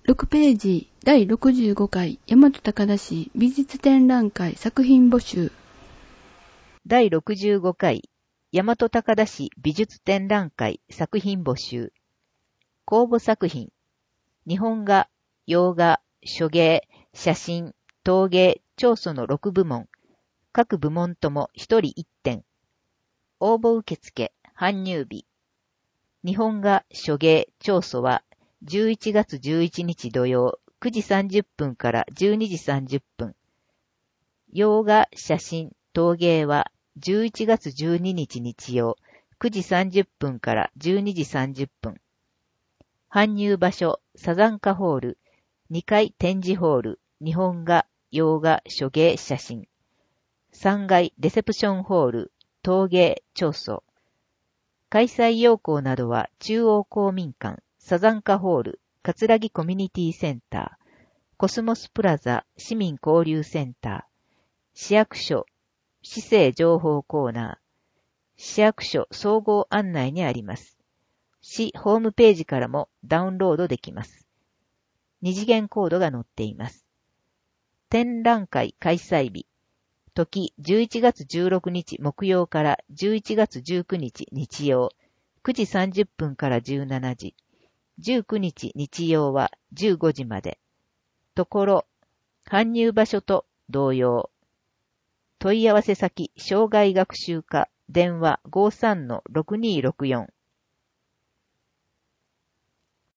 6ページ第65回大和高田市美術展覧会作品募集。 第65回大和高田市美術展覧会作品募集。公募作品。日本画、洋画、書芸、写真、陶芸、彫塑の6部門。各部門とも1人1点。応募受付、搬入日。日本画、書芸、彫塑は11月11日土曜9時30分から12時30分。洋画、写真、陶芸は11月12日日曜9時30分から12時30分。搬入場所、サザンカホール、2階展示ホール、日本画、洋画、書芸、写真。3階レセプションホール、陶芸、彫塑。開催要項などは中央公民館、サザンカホール、葛城コミュニティセンター、コスモスプラザ市民交流センター、市役所、市政情報コーナー、市役所総合案内にあります。市ホームページからもダウンロードできます。二次元コードが載っています。展覧会開催日。時11月16日木曜から11月19日日曜、9時30分から17時、19日日曜は15時まで。ところ、搬入場所と同様。問い合わせ先、障害学習課、電話 53-6264